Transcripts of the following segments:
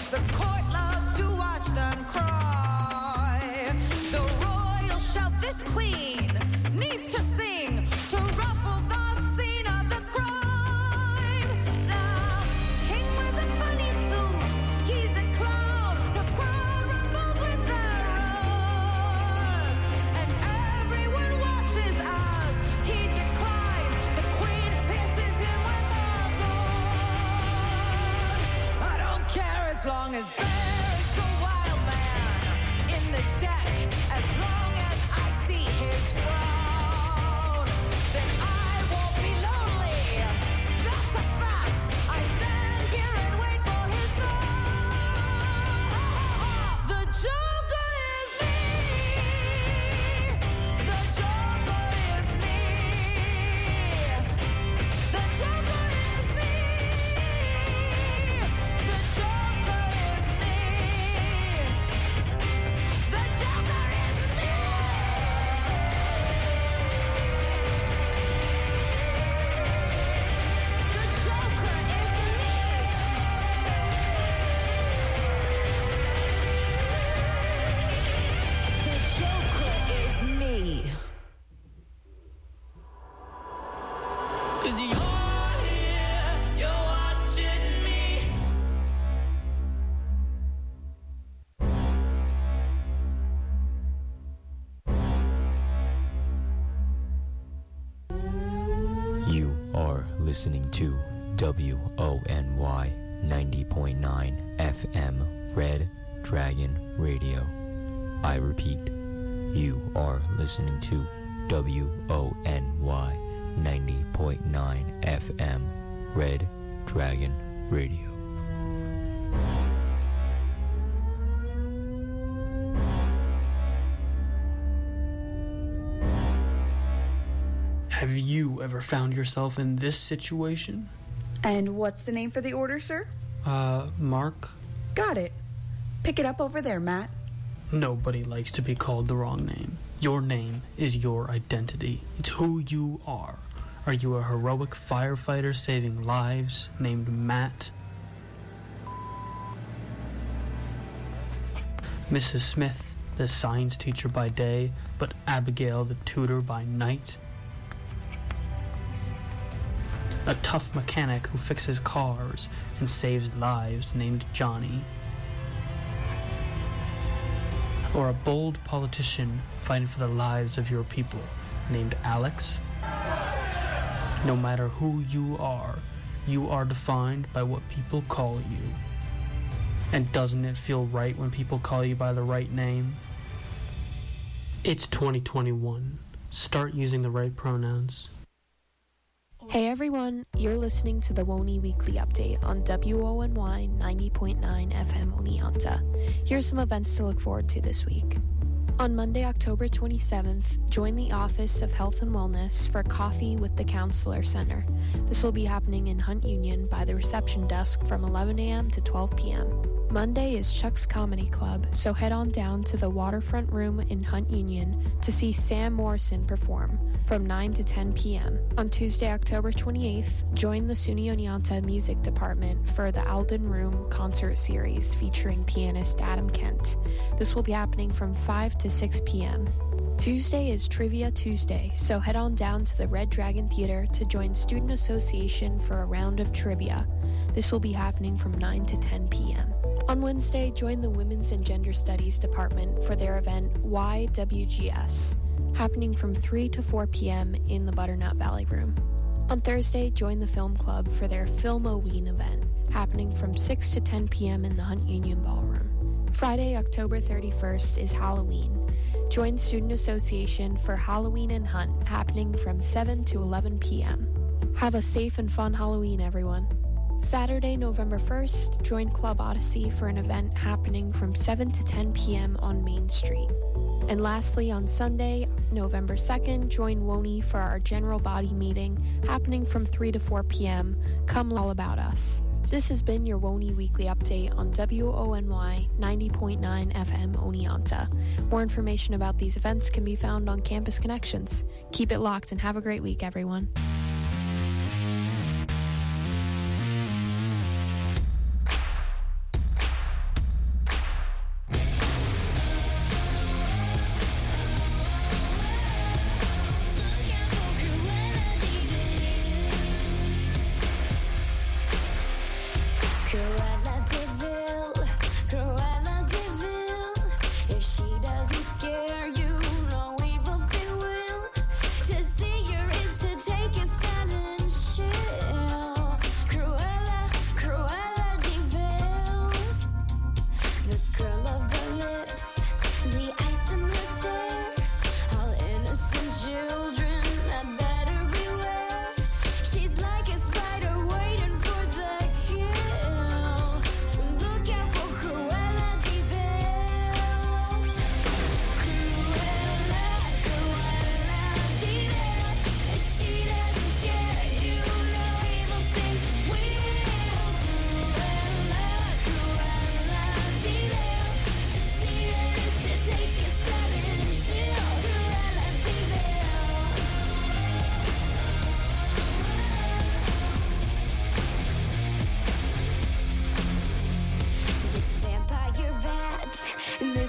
The court loves to watch them cry. The royal shout, this queen needs to sing to ruffle the scene of the crime. The king wears a funny suit, he's a clown. The crowd rumbles with their roars, and everyone watches as he declines. The queen pierces him with her sword. I don't care as long as there's a wild man in the deck, as long as I see his frown, then I won't be lonely. That's a fact. I stand here and wait for his song. The Joker is me. The Joker is me. The Joker is me. The Joker is me. The Joker is me. The Joker is me. The Joker is me. 'Cause you're here, you're watching me. You are listening to WONY 90.9 FM Red Dragon Radio. I repeat, you are listening to WONY 90.9 FM Red Dragon Radio. Have you ever found yourself in this situation? And what's the name for the order, sir? Mark? Got it. Pick it up over there, Matt. Nobody likes to be called the wrong name. Your name is your identity. It's who you are. Are you a heroic firefighter saving lives named Matt? Mrs. Smith, the science teacher by day, but Abigail the tutor by night? A tough mechanic who fixes cars and saves lives named Johnny? Or a bold politician fighting for the lives of your people named Alex? No matter who you are defined by what people call you. And doesn't it feel right when people call you by the right name? It's 2021. Start using the right pronouns. Hey everyone, you're listening to the WONY Weekly Update on WONY 90.9 FM Oneonta. Here's some events to look forward to this week. On Monday, October 27th, join the Office of Health and Wellness for Coffee with the Counselor Center. This will be happening in Hunt Union by the reception desk from 11 a.m. to 12 p.m. Monday is Chuck's Comedy Club, so head on down to the Waterfront Room in Hunt Union to see Sam Morrison perform from 9 to 10 p.m. On Tuesday, October 28th, join the SUNY Oneonta Music Department for the Alden Room Concert Series featuring pianist Adam Kent. This will be happening from 5 to 6 p.m. Tuesday is Trivia Tuesday, so head on down to the Red Dragon Theater to join Student Association for a round of trivia. This will be happening from 9 to 10 p.m. On Wednesday, join the Women's and Gender Studies Department for their event YWGS, happening from 3 to 4 p.m. in the Butternut Valley Room. On Thursday, join the Film Club for their Film-O-Ween event, happening from 6 to 10 p.m. in the Hunt Union Ballroom. Friday, October 31st is Halloween. Join Student Association for Halloween and Hunt, happening from 7 to 11 p.m. Have a safe and fun Halloween, everyone. Saturday, November 1st, join Club Odyssey for an event happening from 7 to 10 p.m. on Main Street. And lastly, on Sunday, November 2nd, join WONY for our general body meeting happening from 3 to 4 p.m. Come all about us. This has been your WONY Weekly Update on WONY 90.9 FM Oneonta. More information about these events can be found on Campus Connections. Keep it locked and have a great week, everyone.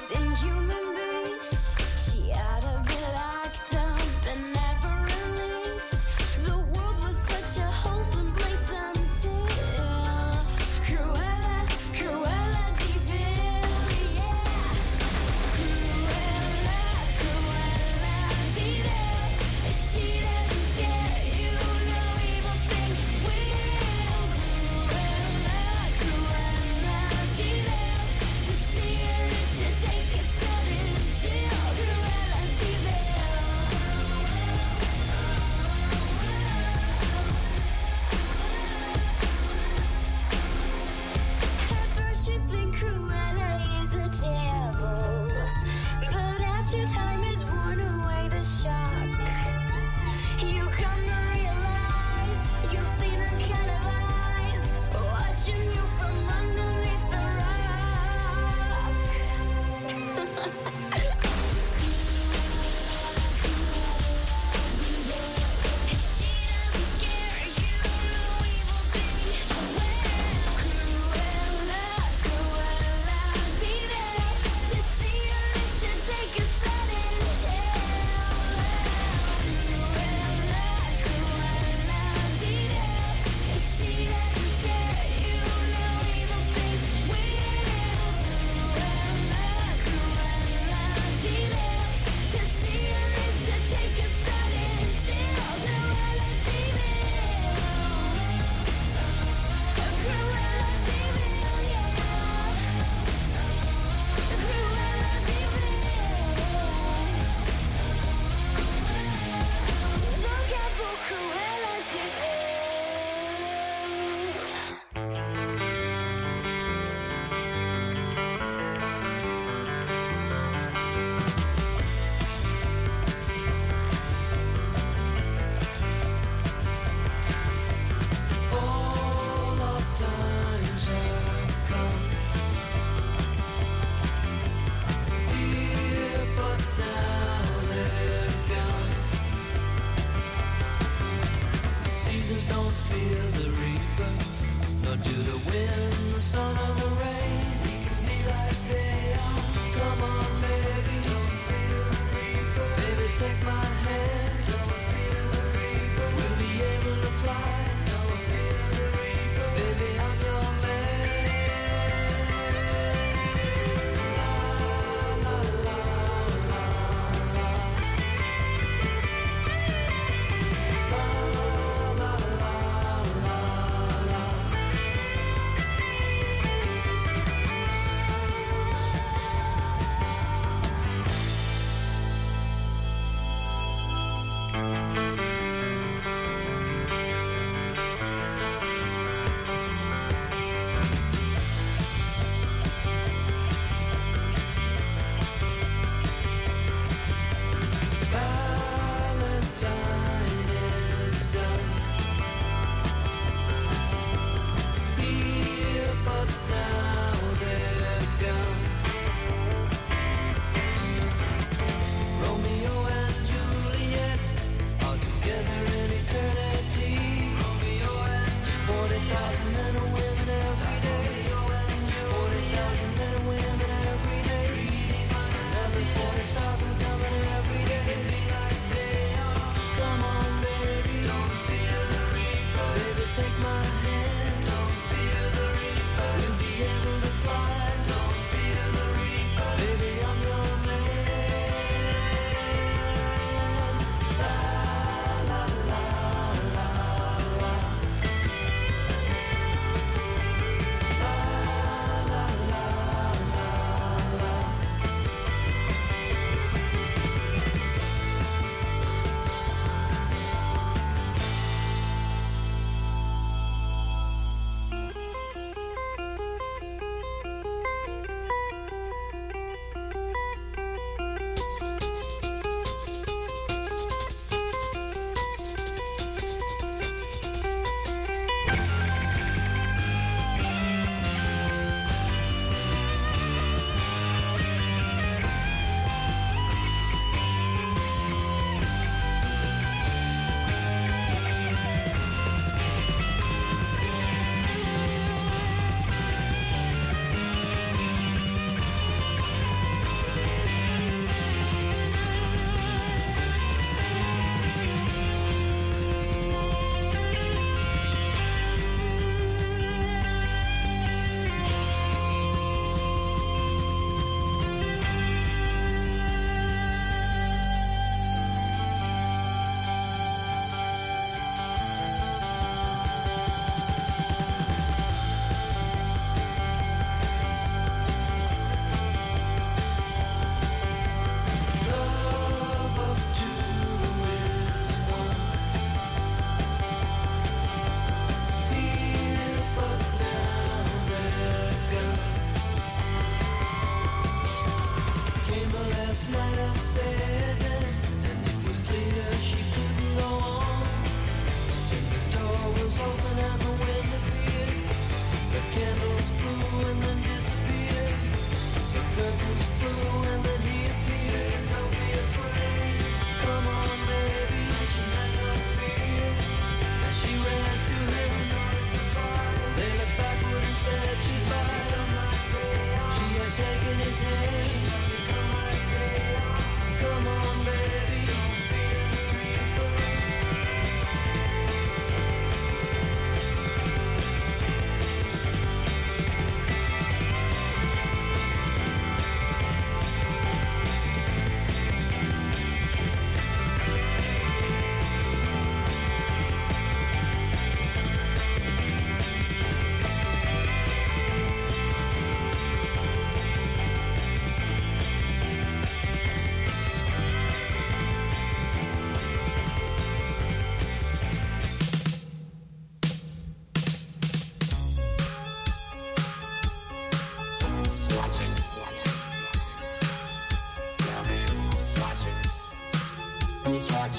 inhuman beast. She had to be locked up and never released. The world was such a wholesome place until Cruella, Cruella de Vil, yeah. Cruella, Cruella de Vil. She doesn't scare you, no evil thing will. Cruella, Cruella de Vil. To see her is to take a sudden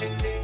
watching me.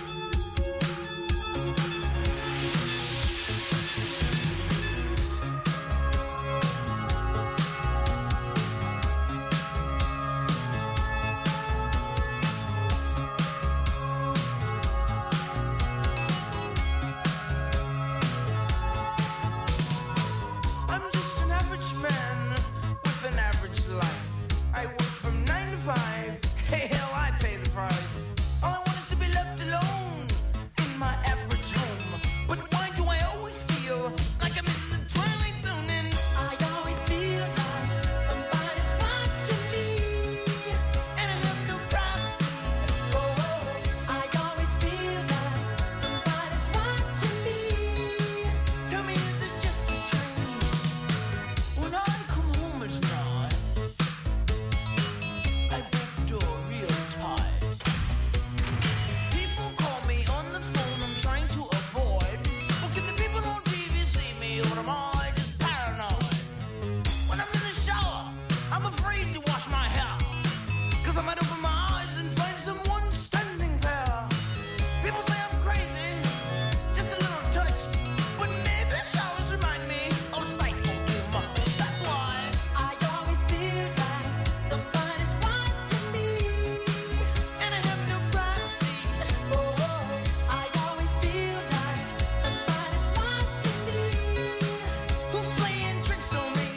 I'm just an average man with an average life. I work from 9 to 5. Hey, hell, I pay the price. All I want is to be left alone in my average home. But why do I always feel like I'm in the twilight zone? And I always feel like somebody's watching me, and I have no privacy. Oh, I always feel like somebody's watching me. Tell me, is it just a dream? When I come home at night, I bolt the door real tight. People call me on the phone, I'm trying to avoid. Well, can the people on TV see me, or am I just paranoid? When I'm in the shower, I'm afraid to wash my hair, 'cause I might open my eyes and find someone standing there. People say I'm crazy, just a little touched, but maybe showers remind me of psycho doom. That's why I always feel like somebody's watching me, and I have no privacy. Oh, I always feel like somebody's watching me. Who's playing tricks on me?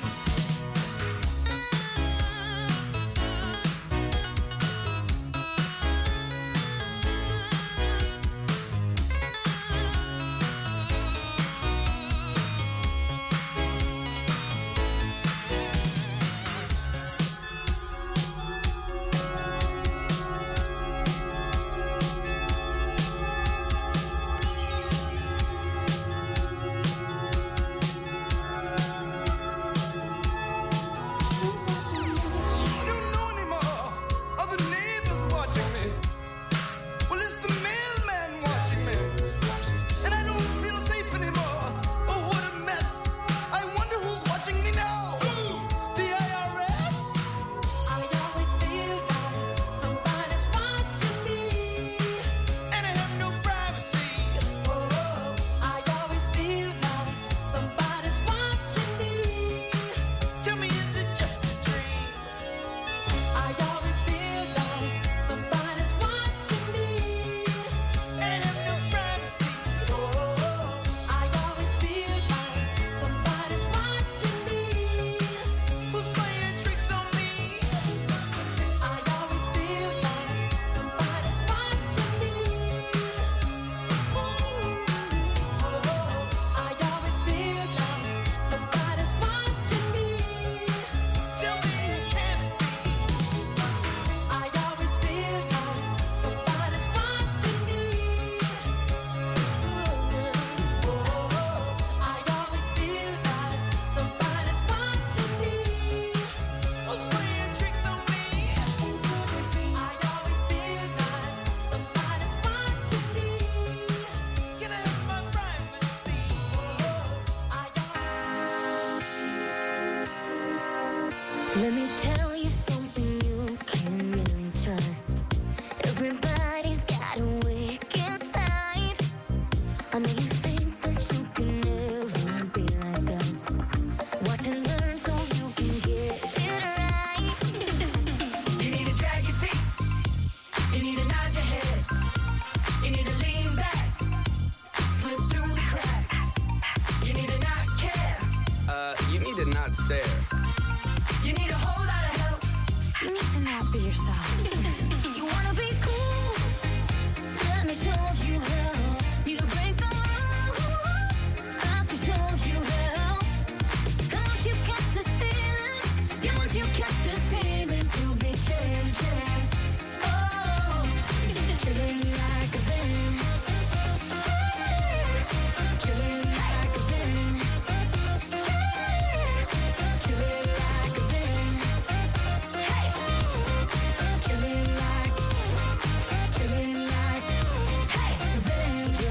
I don't know anymore. Are the neighbors watching me? Well, it's the mailman watching me. And I don't feel safe anymore. Oh, what a mess. I wonder who's watching me now. The IRS? I always feel like somebody's watching me, and I have no privacy. Oh, I always feel like somebody's watching me. Tell me, is it just a dream? I always feel like somebody's watching me, and I have no privacy. Oh, I always feel like somebody's watching me. Who's playing tricks on me? I always feel like somebody's watching me. I always feel like somebody's watching me. Tell me, can it be? I always feel like somebody's watching me. I always feel like somebody's watching me. Who's playing tricks on me? I always feel like somebody's watching me. Can I have my privacy? Let me tell you something you can really trust. Everybody's got a wicked side. I know you think that you can never be like us. Watch and learn so you can get it right. You need to drag your feet. You need to nod your head. You need to lean back. Slip through the cracks. You need to not care. You need to not stare. You need a whole lot of help. You need to not be yourself. You wanna be cool? Let me show you how. Need to break the rules. I can show you how. And once you catch this feeling, yeah, once you catch this feeling, you'll be changing. Oh, chilling like a vein. Chilling like a vein. Chilling like a vein. Hey, chilling like, hey, the vein.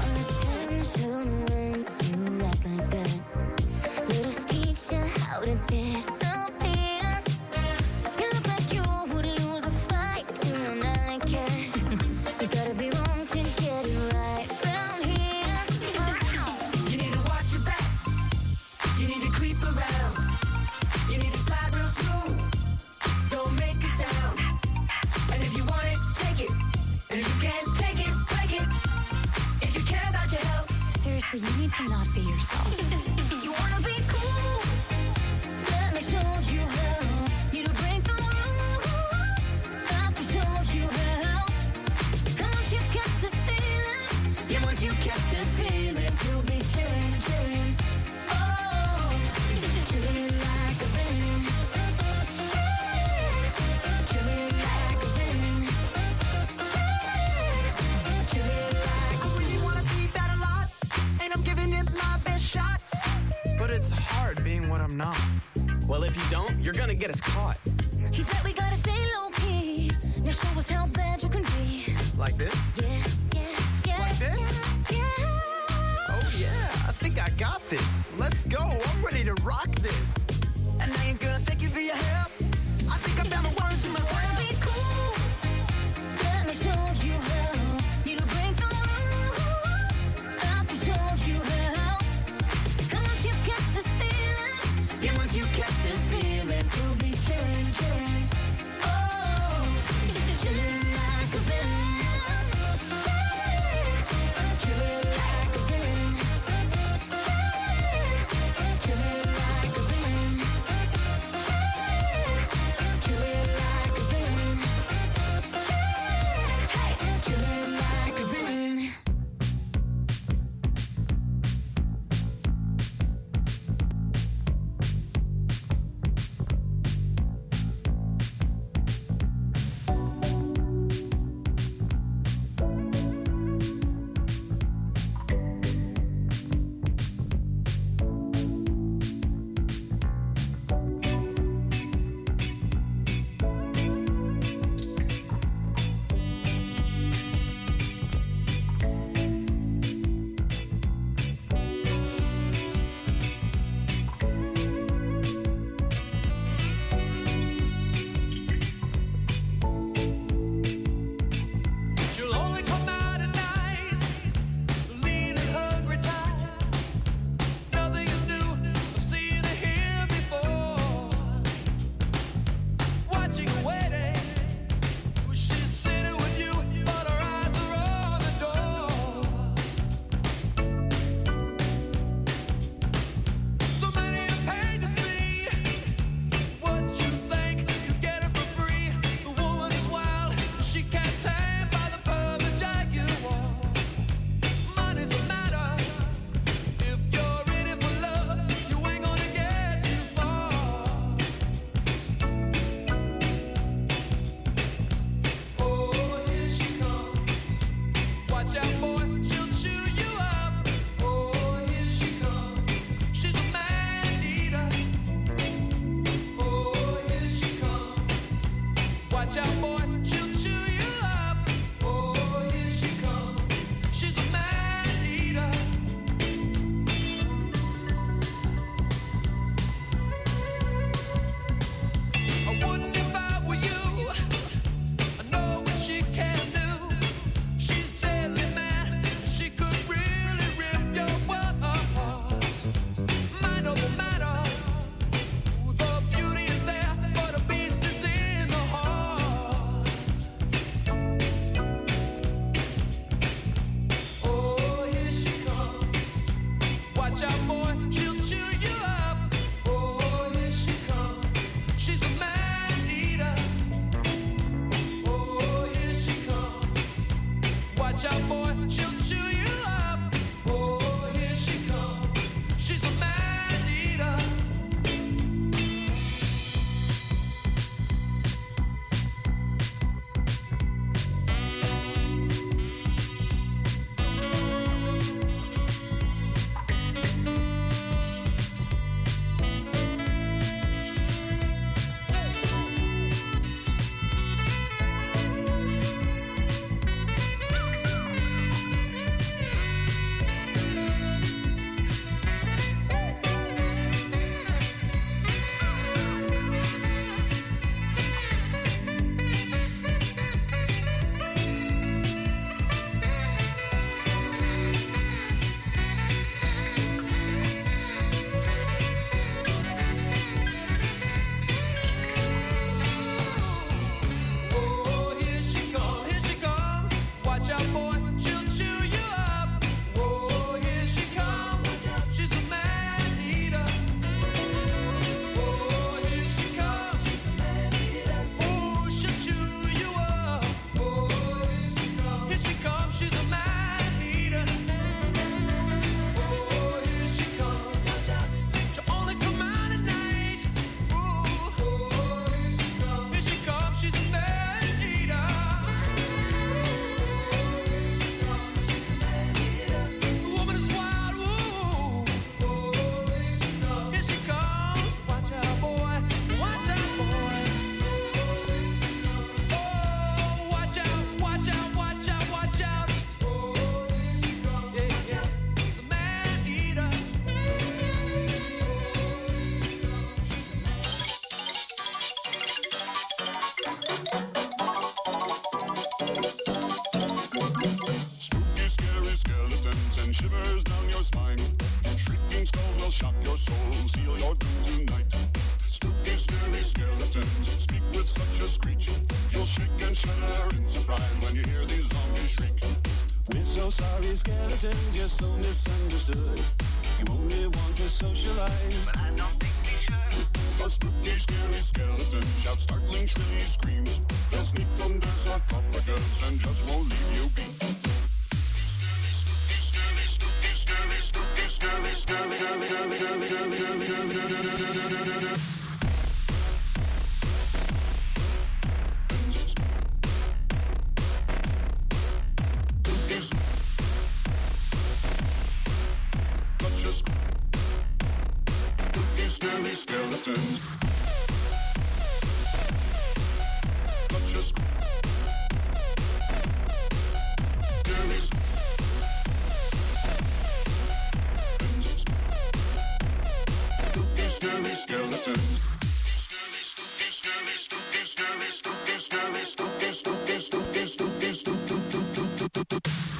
Well, if you don't, you're gonna get us caught. He said we gotta stay low-key. Now show us how bad you can be. Like this? Yeah, yeah, yeah. Like this? Yeah. Oh, yeah, I think I got this. Let's go. I'm ready to rock this. And I ain't gonna thank you for your help. I think I found the words to Wanna myself. be cool? Let me show you how. Need to break the rules. I can show you how. And once you catch this feeling, yeah, once you catch this feeling, you'll be chillin', chillin'. Oh, chillin' like a villain. Chillin', chillin' like a villain. Chillin', chillin' like a villain. and shudder in surprise when you hear these zombies shriek. We're so sorry, skeletons, you're so misunderstood. You only want to socialize, but I don't think we should. A spooky, scary skeleton shouts startling, shrilly screams. They'll sneak under sarcophagus and just won't leave you be. Skeletons. Touch us. Spooky, scary skeletons. Spooky, scary, spooky, scary, spooky, scary, spooky, spooky, spooky, spooky, spooky, spooky.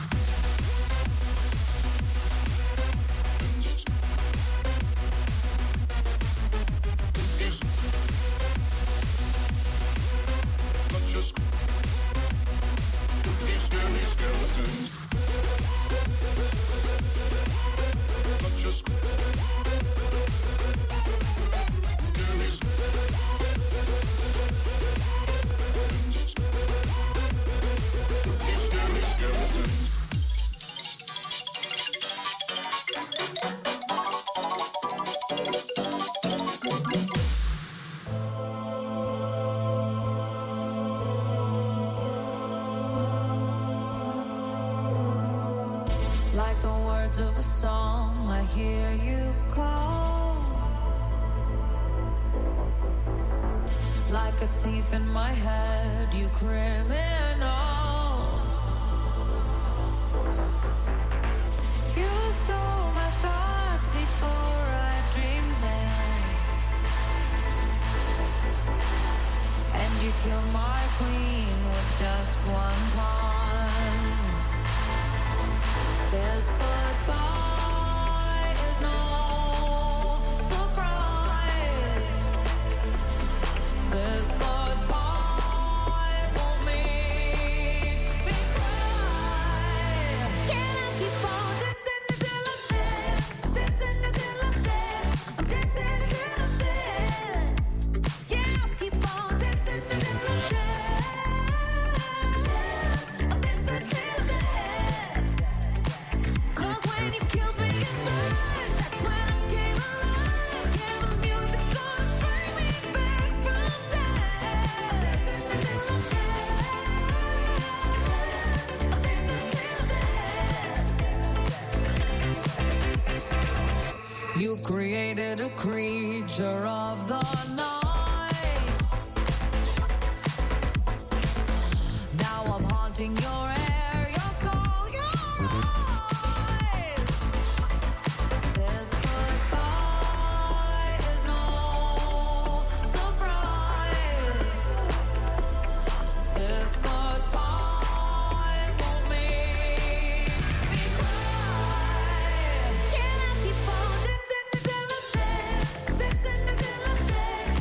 Like the words of a song, I hear you call. Like a thief in my head, you criminal. You stole my thoughts before I dreamed them, and you killed my queen with just one pawn. This goodbye is no surprise. This goodbye won't make me cry. Can I keep on dancing until I'm dead? Dancing until I'm dead. I'm dancing until I'm dead. Yeah, I'll keep on dancing until I'm dead. I'm dancing till I'm dead. When you killed me inside, that's when I came alive. Yeah, the music's gonna bring me back from death. Dancing until I'm dead. I'm dancing till I'm dead. You've created a creature of the night. Now I'm haunting your air, your soul, your eyes. This goodbye is no surprise. This goodbye won't make me cry. Can I keep on dancing until I'm dead? Dancing until I'm dead.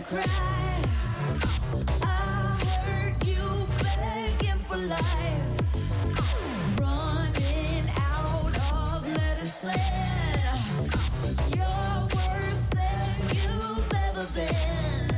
cry. I heard you begging for life, running out of medicine. You're worse than you've ever been.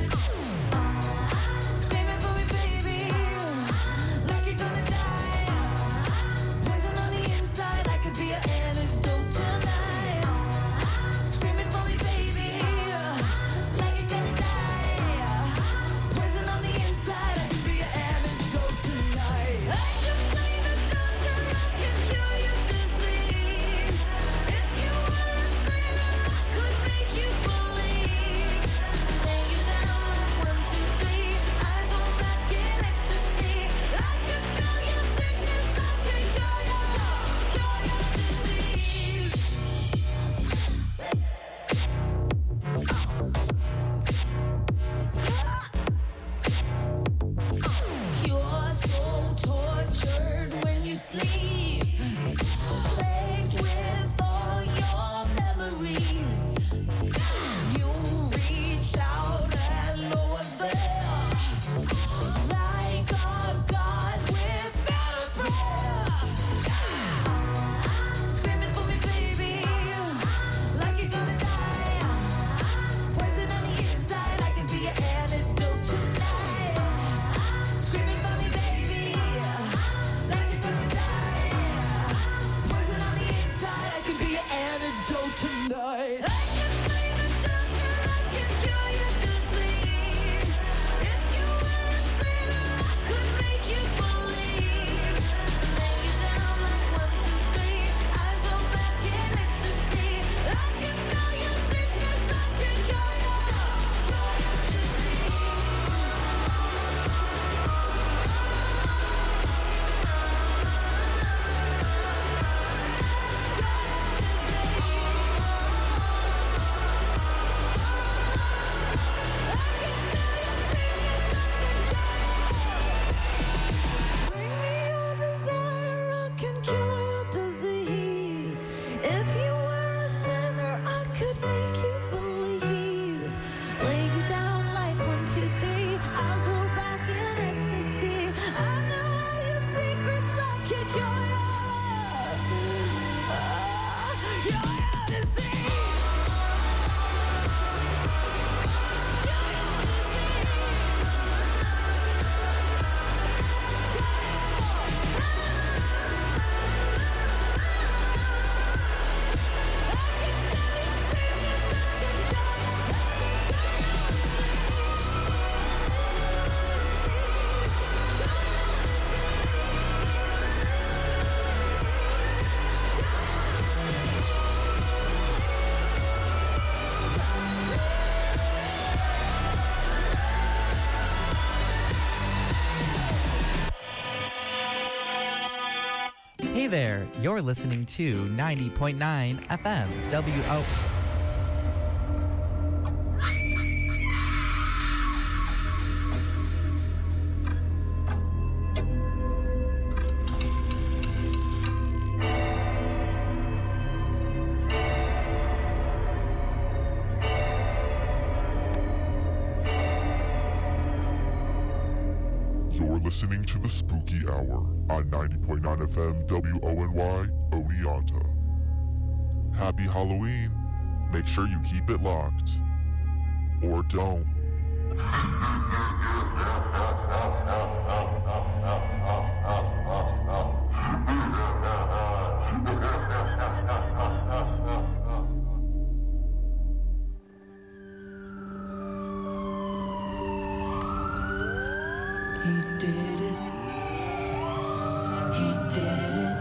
Screaming for me, baby, like you're gonna die. Poison on the inside, I could be an antidote tonight. Screaming for me, baby, like you're gonna die. Poison on the inside, I could be an antidote tonight. I can play the doctor, I can cure your disease. If you were a sinner, I could make you believe. Lay you down like 1, 2, 3, eyes roll back in ecstasy. I can smell your sickness, I can cure your disease. You're so tortured when you sleep, plagued with all your memories. You reach out and no one's there, like a god without a prayer. Screaming for me, baby, like you're gonna die. Poison on the inside, I could be an antidote tonight. Screaming for me, baby, like you're gonna die. Poison on the inside, I could be an antidote tonight. I can play the doctor, I can cure your disease. If you were a sinner, I could make you believe. Lay you down like 1, 2, 3, eyes roll back in ecstasy. I can smell your sickness, I can cure your disease. Bring me your desire, I can kill your disease. If you were a sinner, I could make you believe. Lay you down like 1, 2, 3, eyes roll back in ecstasy. I know all your secrets, I can cure your disease. Hey there, you're listening to 90.9 FM WO. You're listening to the Spooky Hour on 90.9 FM WONY Oneonta. Happy Halloween. Make sure you keep it locked. Or don't. He did it. He did it.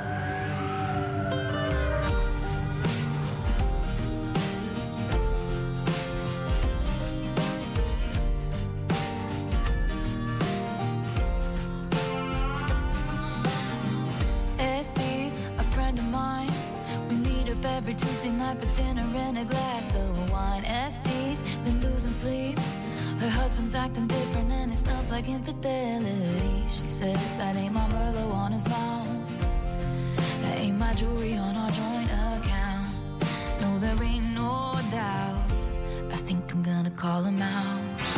Estes, a friend of mine. We meet up every Tuesday night for dinner and a glass of wine. Estes been losing sleep. Her husband's acting different and it smells like infidelity. She says that ain't my Merlot on his mouth. That ain't my jewelry on our joint account. No, there ain't no doubt. I think I'm gonna call him out.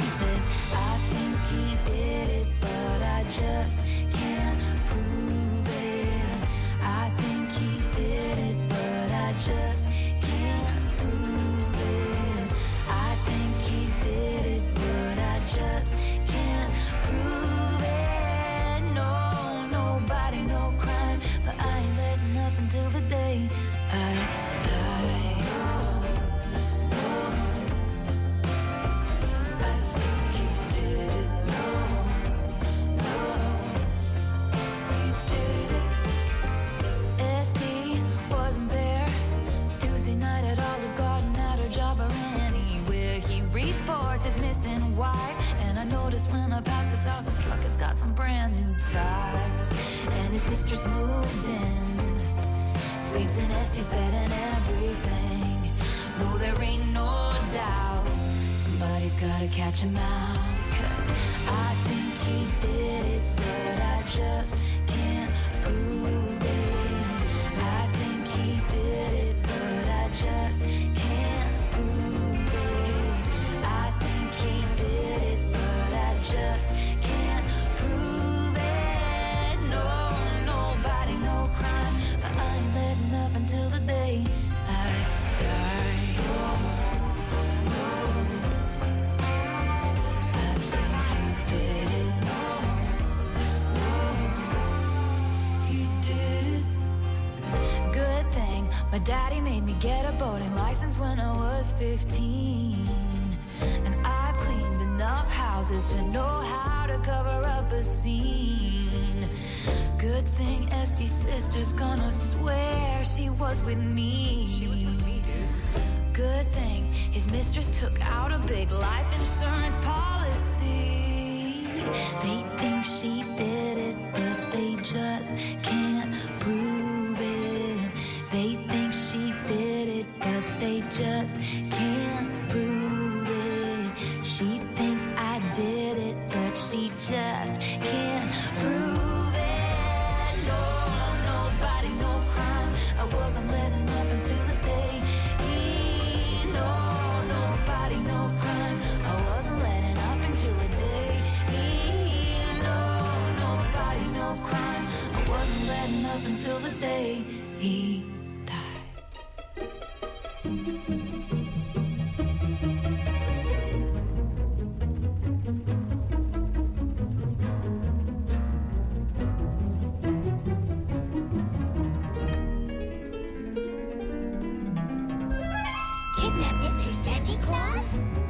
dressed in white. And I noticed when I passed his house, his truck has got some brand new tires. And his mistress moved in, sleeps in Este's bed and everything. No, there ain't no doubt, somebody's gotta catch him out. 'Cause I think he did it, but I just can't prove it. I think he did it, but I just can't prove it. I think he did it, but I just can't prove it. No, nobody, no crime, but I ain't letting up until the day I die. Oh, I think he did it. No, he did it. Good thing my daddy made me get a boating license when I was 15. And I've cleaned enough houses to know how to cover up a scene. Good thing Este's sister's gonna swear she was with me. She was with me, dude. Good thing his mistress took out a big life insurance policy. They think she did it, but they just can't prove it. They think she did it, but they just can't prove it. She thinks I did it, but she just can't prove it. No, nobody, no crime, I wasn't letting up until the day. No, nobody, no crime, I wasn't letting up until the day. No, nobody, no crime, I wasn't letting up until the day he died. Kidnap Mr. Santa Claus?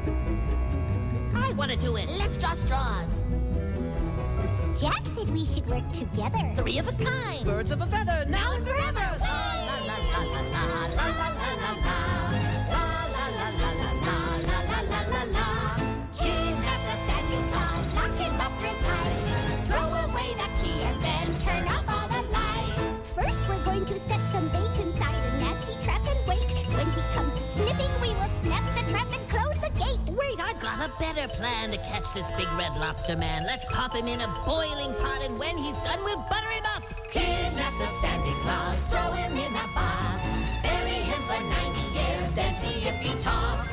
I want to do it. Let's draw straws. Jack said we should work together. Three of a kind. Birds of a feather. Now and forever. La la la la la la la la la la la la la la la la la la la la. Kidnap the Santa Claus, lock him up real tight. Throw away the key and then turn off all the lights. First, we're going to set some bait inside a nasty trap and wait. When he comes sniffing, we will snap the trap and close the gate. Wait, I've got a better plan to catch this big red lobster man. Let's pop him in a boiling pot, and when he's done, we'll butter him up. Kidnap the Santa Claus, throw him in a box. Bury him for 90 years, then see if he talks.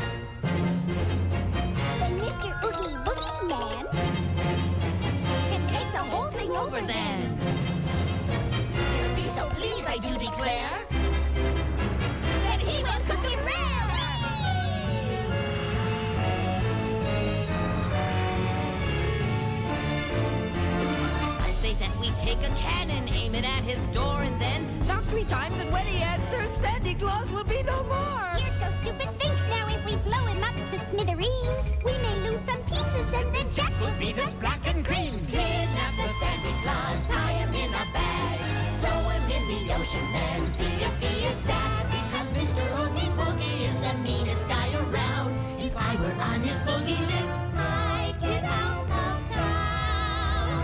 Then Mr. Oogie Boogie Man can take the whole thing over then. He'll be so pleased, I do declare, that he will cook it rare. I say that we take a cannon, aim it at his door, and then knock 3 times, and when he answers, Santa Claus will be no more. You're so stupid, think now if we blow him up to smithereens, we may lose some pieces and then Jack will be just black and green. Kidnap the Santa Claus, tie him in a bag, throw him in the ocean and see if he is sad. Because Mr. Oogie Boogie is the meanest guy around. If I were on his boogie list, I'd get out of town.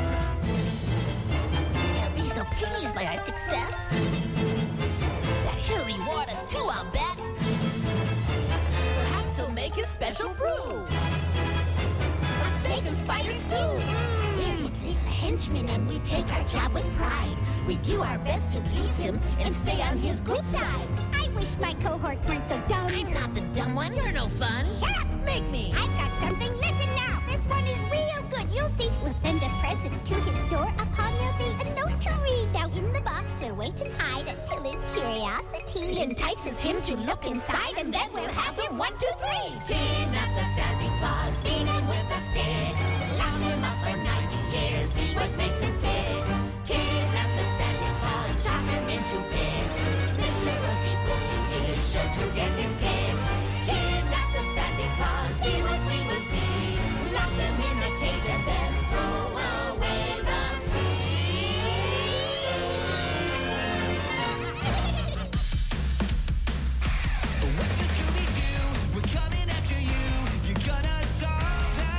He'll be so pleased by our success that he'll reward us too, I'll bet. Perhaps he'll make his special brew of steak and spider's food. We're his little henchmen and we take our job with pride. We do our best to please him and stay on his good side. I wish my cohorts weren't so dumb. I'm not the dumb one. You're no fun. Shut up! Make me. I've got something. Listen now. This one is real good. You'll see. We'll send a present to his door. Upon there'll be a note to read. Now in the box we'll wait and hide until his curiosity entices him to look inside, and then we'll have him 1, 2, 3. Kidnap the Santa Claus, beat him with a stick, lock him up for 90 years. See what makes him tick. Kidnap the Santa Claus, chop him into bits. Mr. Oogie Boogie is sure to get his kicks. Kidnap the Santa Claus, see what we will see. Lock him in a cage and then throw away the What's the Scooby-Doo? We're coming after you. You're gonna solve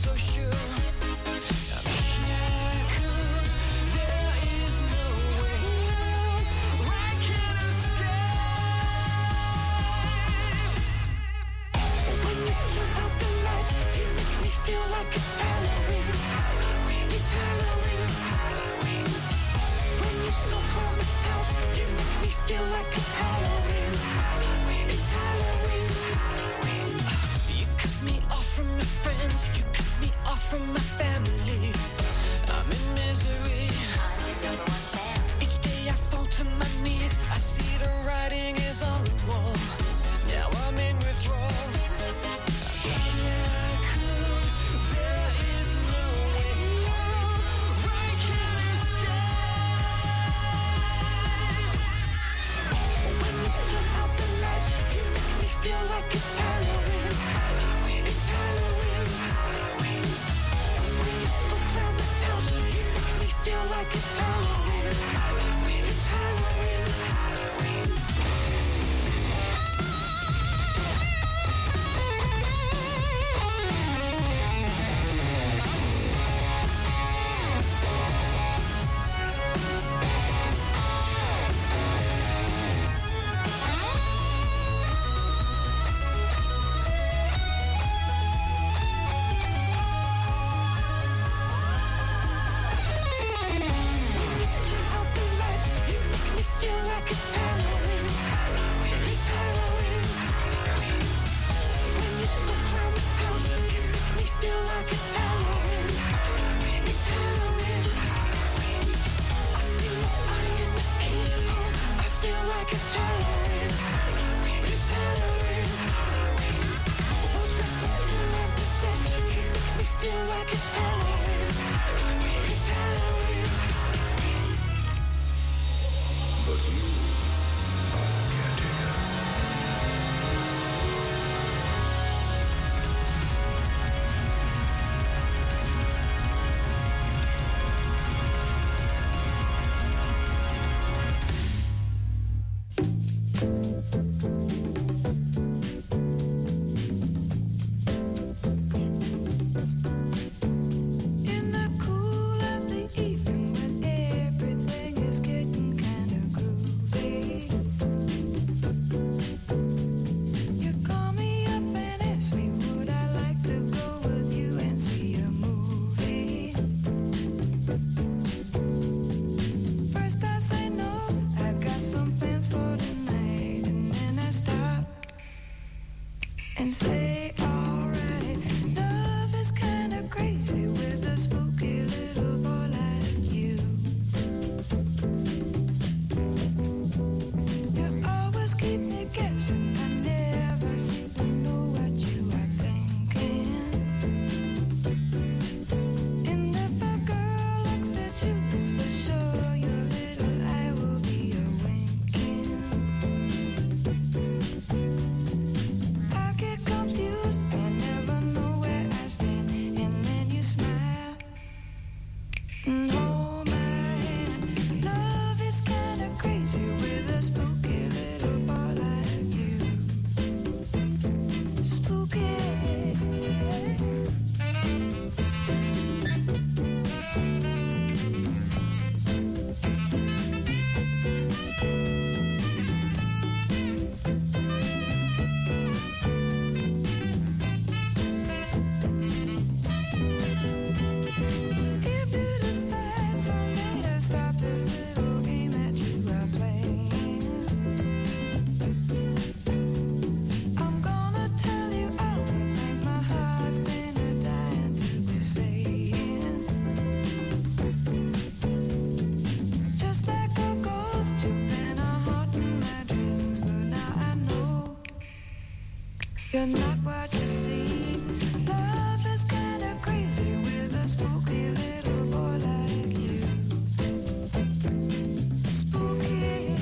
so sure. I'm shackled, there is no way out. I can't escape. When you turn out the lights, you make me feel like it's Halloween. It's Halloween. When you smoke on the house, you make me feel like it's Halloween. It's Halloween. You cut me off from my friends, you cut me off from my family. I'm in misery. Each day I fall to my knees, I see the writing is on the wall. Now I'm in withdrawal. Feel like it's Halloween. It's Halloween. When you smoke around the house, you make me feel like it's Halloween. It's Halloween. Feel like it's Halloween. It's Halloween. When you smoke around the house, you make me feel like it's Halloween. It's Halloween. I feel like I am the king. I feel like it's Halloween. It's Halloween. What's dressed up to love the fest? You make me feel like it's Halloween. It's Halloween. But you are getting up. In the cool of the evening when everything is getting kind of groovy, you call me up and ask me would I like to go with you and see a movie. First I say no, I got some plans for tonight, and then I stop and say alright. Love is kind of crazy with a spooky little boy like you. You always keep me guessing, I never seem to know what you are thinking. And if a girl looks at you, it's for sure your little eye will be a winking. I get confused, I never know where I stand, and then you smile and hold my hand. Love is kind of crazy with a spooky little boy like you. Spooky. If you decide someday to stop this little game that you are playing, I'm gonna tell you all the things my heart's been dying to be saying. Just like a ghost, you've been a haunting my dreams, but now I know you're not what you seem. Love is kind of crazy with a spooky little boy like you. Spooky.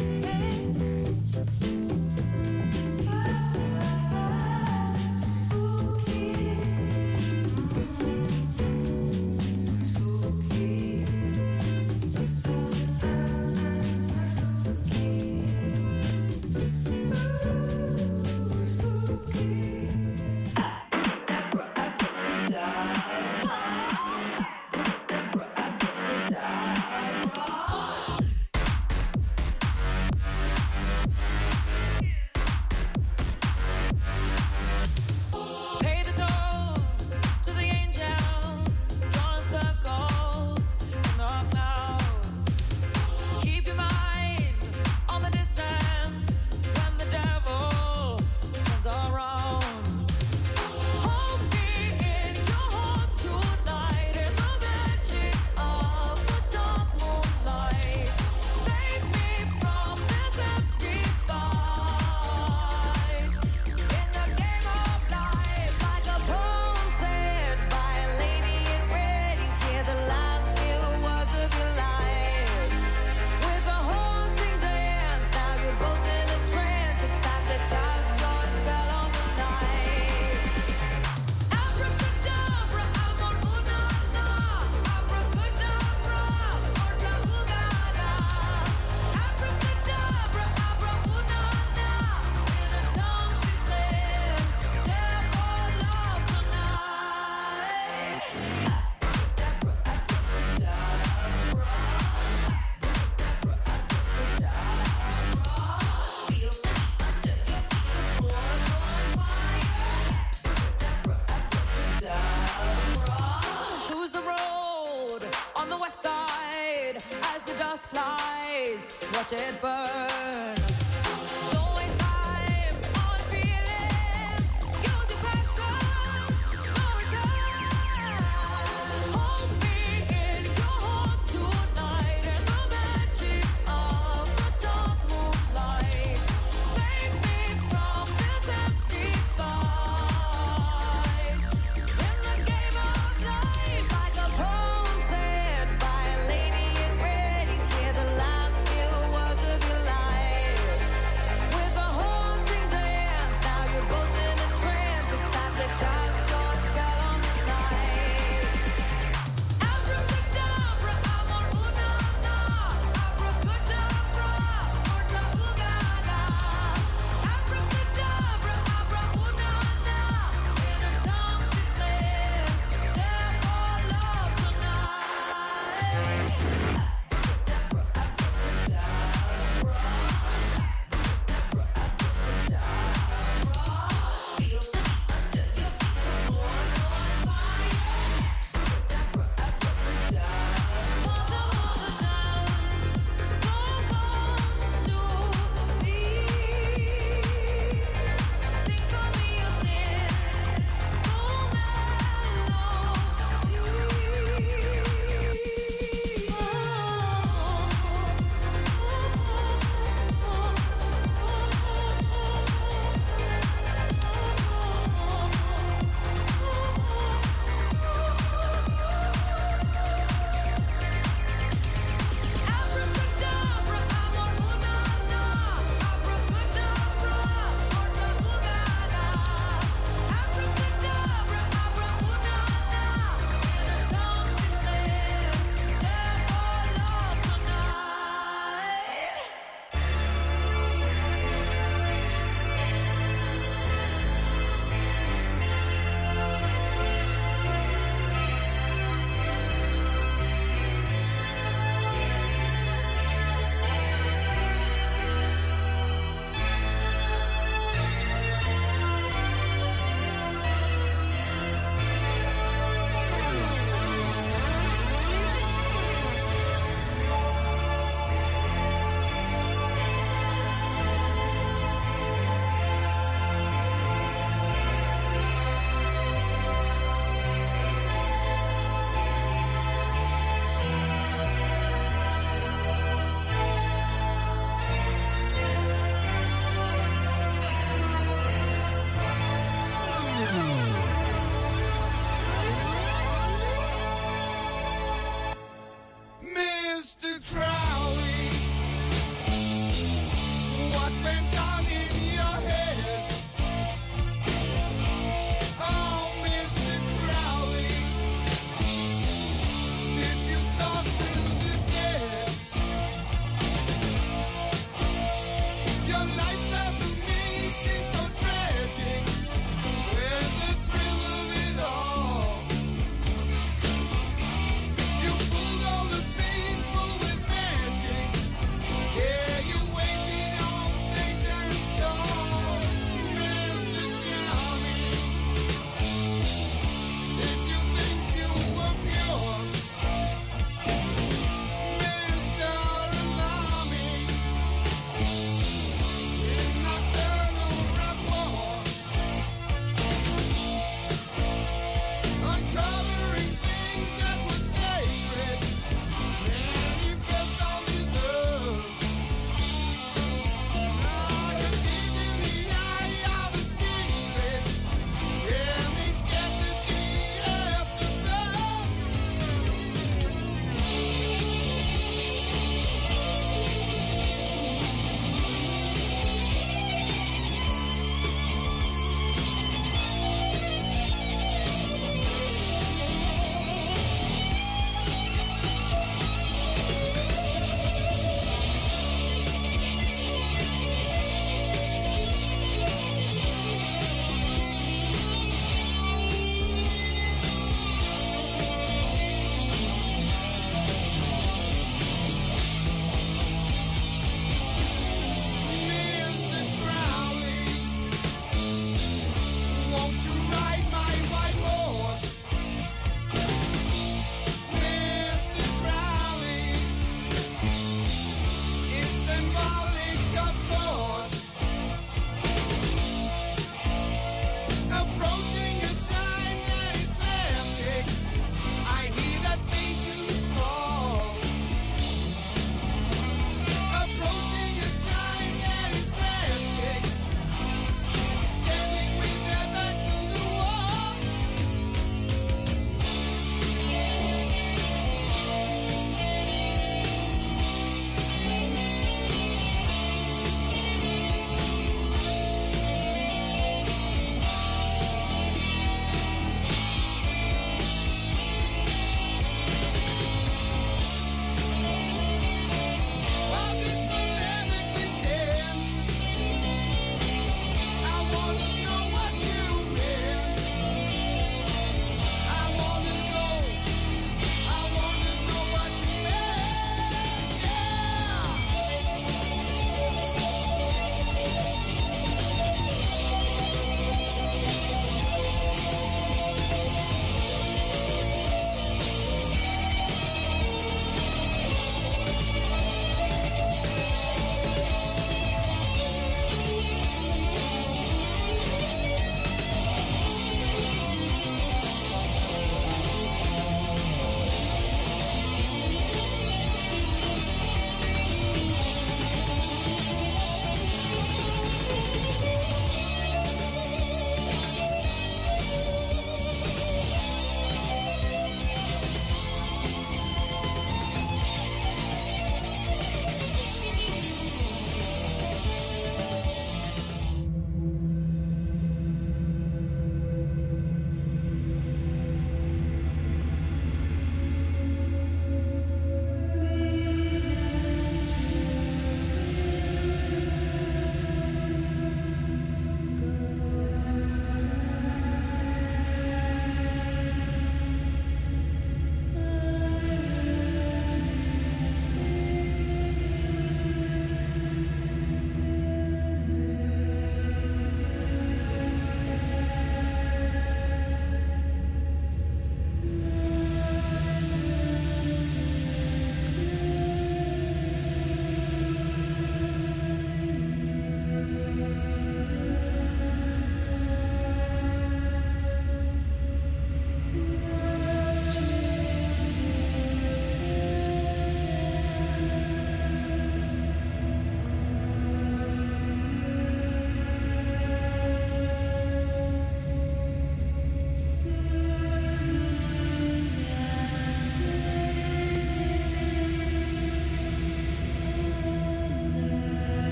Spooky. watch it burn. Don't waste time on feeling. Use your passion, no return. Hold me in your heart tonight in the magic of the dark moonlight. Save me from this empty fight. In the game of life, like a poem said by a lady in red, you hear the last few words of your life.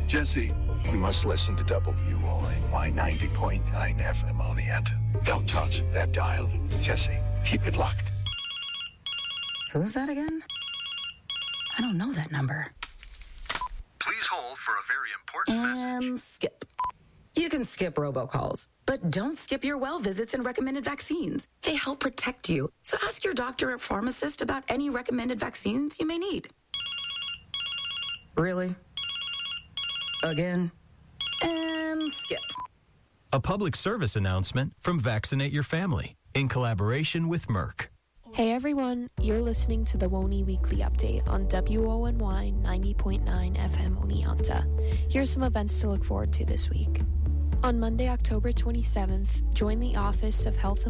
Jesse, you must listen to WONY 90.9 FM Oneonta. Don't touch that dial. Jesse, keep it locked. Who's that again? I don't know that number. Please hold for a very important message. And skip. You can skip robocalls, but don't skip your well visits and recommended vaccines. They help protect you. So ask your doctor or pharmacist about any recommended vaccines you may need. Really? Again? And skip. A public service announcement from Vaccinate Your Family in collaboration with Merck. Hey everyone, you're listening to the WONY Weekly Update on WONY 90.9 FM Oneonta. Here's some events to look forward to this week. On Monday, October 27th, join the Office of Health and